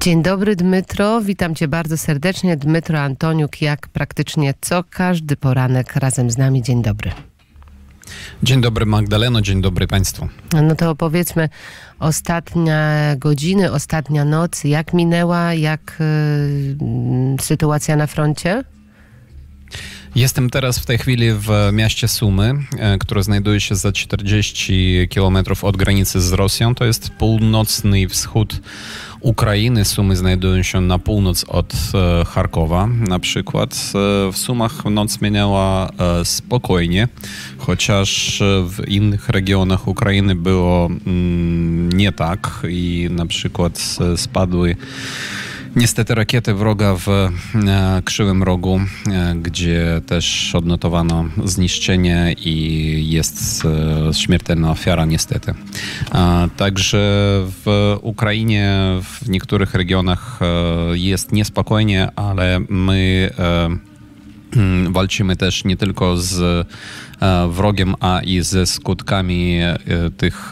Dzień dobry, Dmytro. Witam cię bardzo serdecznie. Dmytro Antoniuk, jak praktycznie co każdy poranek razem z nami. Dzień dobry. Dzień dobry, Magdaleno, dzień dobry Państwu. No to opowiedzmy, ostatnia godziny, ostatnia noc, jak minęła, jak sytuacja na froncie? Jestem teraz w tej chwili w mieście Sumy, które znajduje się za 40 kilometrów od granicy z Rosją. To jest północny wschód Ukrainy. Sumy znajdują się na północ od Charkowa. Na przykład w Sumach noc minęła spokojnie, chociaż w innych regionach Ukrainy było nie tak i na przykład spadły niestety rakiety wroga w Krzywym Rogu, gdzie też odnotowano zniszczenie i jest śmiertelna ofiara niestety. Także w Ukrainie w niektórych regionach jest niespokojnie, ale my walczymy też nie tylko z wrogiem, a i ze skutkami tych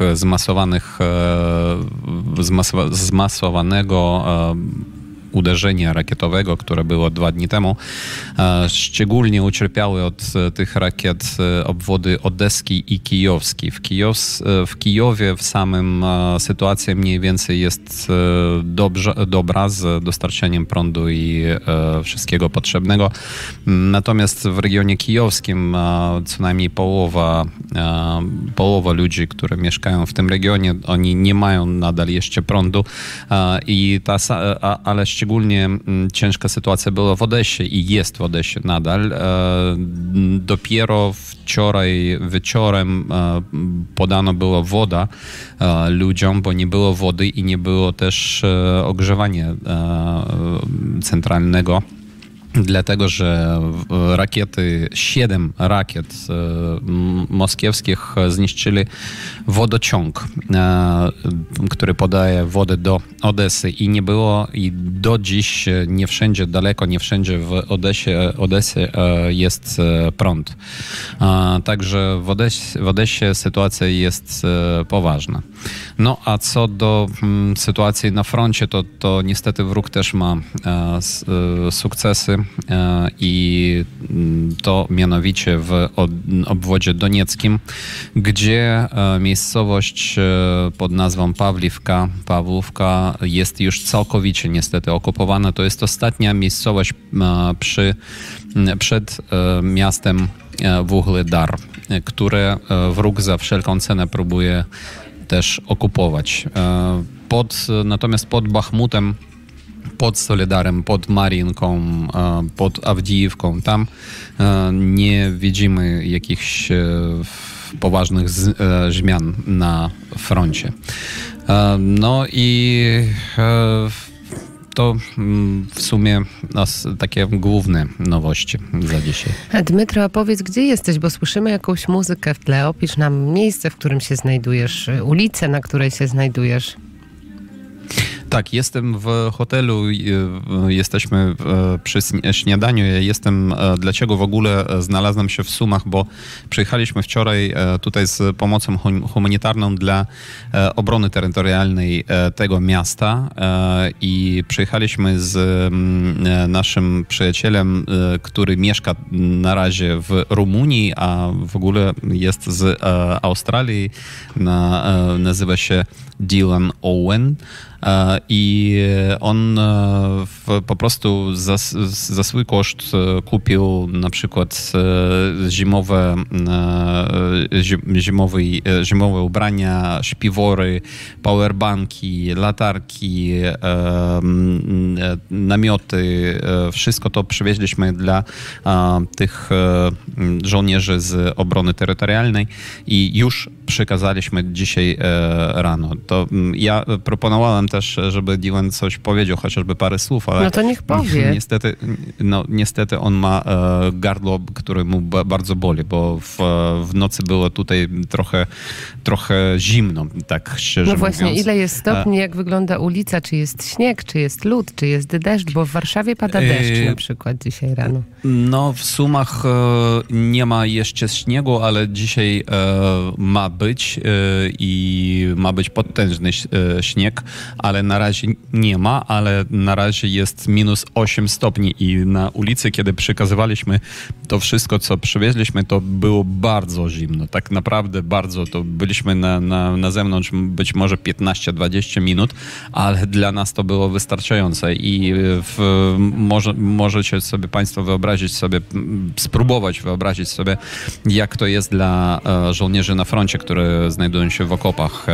zmasowanego uderzenia rakietowego, które było 2 dni temu. Szczególnie ucierpiały od tych rakiet obwody odeski i kijowski. W Kijowie w samym sytuacja mniej więcej jest dobra z dostarczeniem prądu i wszystkiego potrzebnego. Natomiast w regionie kijowskim co najmniej połowa ludzi, które mieszkają w tym regionie, oni nie mają nadal jeszcze prądu, ale szczególnie ciężka sytuacja była w Odessie i jest w Odessie nadal. Dopiero wczoraj wieczorem podano była woda ludziom, bo nie było wody i nie było też ogrzewania centralnego. Dlatego, że 7 rakiet moskiewskich zniszczyli wodociąg, który podaje wodę do Odessy i nie było i do dziś nie wszędzie, daleko nie wszędzie w Odessie jest prąd. Także w Odessie sytuacja jest poważna. No a co do sytuacji na froncie, to niestety wróg też ma sukcesy. I to mianowicie w obwodzie donieckim, gdzie miejscowość pod nazwą Pawłówka jest już całkowicie niestety okupowana. To jest ostatnia miejscowość przed miastem Wuhledar, które wróg za wszelką cenę próbuje też okupować. Natomiast pod Bachmutem, pod Soledarem, pod Mariinką, pod Awdijiwką, tam nie widzimy jakichś poważnych zmian na froncie. No i to w sumie takie główne nowości za dzisiaj. Dmytro, a powiedz, gdzie jesteś, bo słyszymy jakąś muzykę w tle. Opisz nam miejsce, w którym się znajdujesz, ulicę, na której się znajdujesz. Tak, jestem w hotelu, jesteśmy przy śniadaniu. Dlaczego w ogóle znalazłem się w Sumach, bo przyjechaliśmy wczoraj tutaj z pomocą humanitarną dla obrony terytorialnej tego miasta i przyjechaliśmy z naszym przyjacielem, który mieszka na razie w Rumunii, a w ogóle jest z Australii, nazywa się Dylan Owen. I on po prostu za swój koszt kupił na przykład zimowe ubrania, śpiwory, powerbanki, latarki, namioty. Wszystko to przywieźliśmy dla tych żołnierzy z obrony terytorialnej i już przekazaliśmy dzisiaj rano. To ja proponowałem też, żeby Dylan coś powiedział, chociażby parę słów, ale ale no to niech powie. Niestety on ma gardło, które mu bardzo boli, bo w nocy było tutaj trochę zimno, tak szczerze No właśnie, mówiąc. ile jest stopni, jak wygląda ulica, czy jest śnieg, czy jest lód, czy jest deszcz, bo w Warszawie pada deszcz na przykład dzisiaj rano. No, w Sumach nie ma jeszcze śniegu, ale dzisiaj ma być i ma być potężny śnieg, ale na razie nie ma, ale na razie jest minus 8 stopni i na ulicy, kiedy przekazywaliśmy to wszystko, co przywieźliśmy, to było bardzo zimno. Tak naprawdę bardzo. To byliśmy na zewnątrz być może 15-20 minut, ale dla nas to było wystarczające i możecie sobie Państwo spróbować wyobrazić sobie, jak to jest dla żołnierzy na froncie, które znajdują się w okopach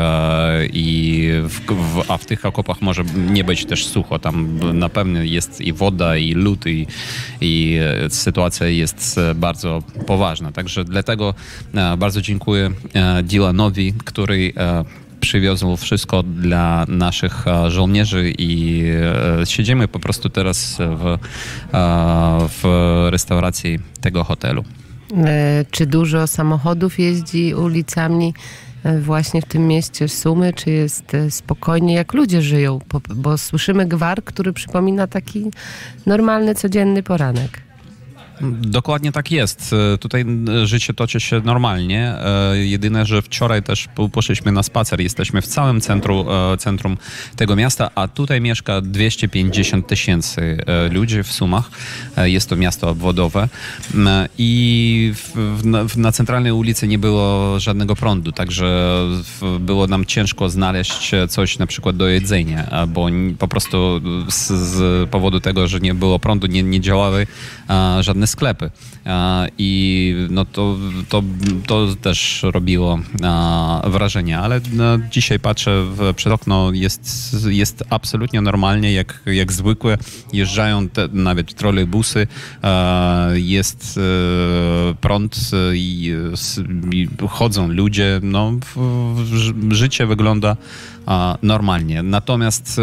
a w tych okopach może nie być też sucho. Tam na pewno jest i woda, i lód, i sytuacja jest bardzo poważna. Także dlatego bardzo dziękuję Dylanowi, który przywiozł wszystko dla naszych żołnierzy i siedzimy po prostu teraz w restauracji tego hotelu. Czy dużo samochodów jeździ ulicami właśnie w tym mieście Sumy, czy jest spokojnie, jak ludzie żyją? Bo słyszymy gwar, który przypomina taki normalny, codzienny poranek. Dokładnie tak jest. Tutaj życie toczy się normalnie. Jedyne, że wczoraj też poszliśmy na spacer. Jesteśmy w całym centrum tego miasta, a tutaj mieszka 250 000 ludzi w Sumach. Jest to miasto obwodowe i na centralnej ulicy nie było żadnego prądu, także było nam ciężko znaleźć coś na przykład do jedzenia, bo po prostu z powodu tego, że nie było prądu, nie działały żadne sklepy. I no to też robiło wrażenie, ale dzisiaj patrzę przed okno, jest absolutnie normalnie, jak zwykłe. Jeżdżają nawet trolejbusy, jest prąd i chodzą ludzie. No, życie wygląda normalnie. Natomiast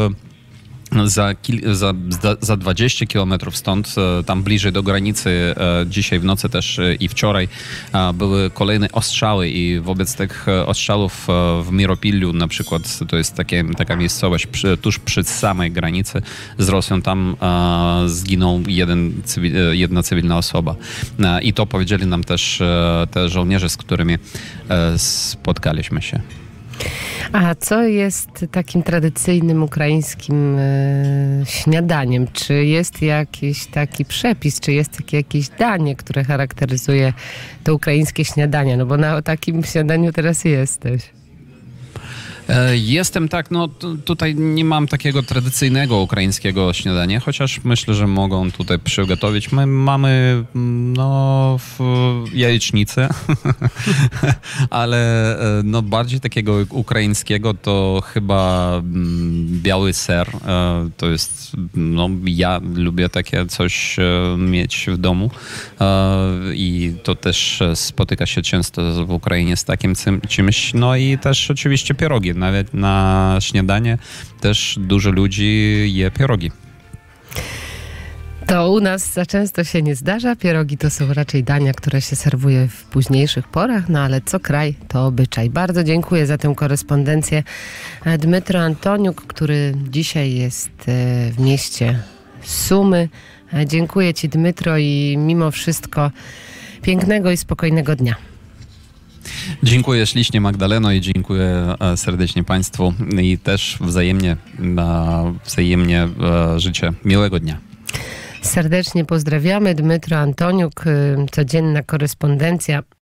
za 20 kilometrów stąd, tam bliżej do granicy, dzisiaj w nocy też i wczoraj były kolejne ostrzały i wobec tych ostrzałów w Miropiliu na przykład, to jest taka miejscowość tuż przy samej granicy z Rosją, tam zginął jedna cywilna osoba. I to powiedzieli nam też te żołnierze, z którymi spotkaliśmy się. A co jest takim tradycyjnym ukraińskim śniadaniem? Czy jest jakiś taki przepis, czy jest jakieś danie, które charakteryzuje to ukraińskie śniadanie? No bo na takim śniadaniu teraz jesteś. Jestem tak, no tutaj nie mam takiego tradycyjnego ukraińskiego śniadania, chociaż myślę, że mogą tutaj przygotować. My mamy jajecznicę, ale no bardziej takiego ukraińskiego to chyba biały ser. To jest, no ja lubię takie coś mieć w domu i to też spotyka się często w Ukrainie z takim czymś. No i też oczywiście pierogi. Nawet na śniadanie też dużo ludzi je pierogi. To u nas za często się nie zdarza. Pierogi to są raczej dania, które się serwuje w późniejszych porach, no ale co kraj, to obyczaj. Bardzo dziękuję za tę korespondencję. Dmytro Antoniuk, który dzisiaj jest w mieście Sumy. Dziękuję Ci, Dmytro, i mimo wszystko pięknego i spokojnego dnia. Dziękuję ślicznie, Magdaleno, i dziękuję serdecznie Państwu i też wzajemnie życzę miłego dnia. Serdecznie pozdrawiamy. Dmytro Antoniuk, codzienna korespondencja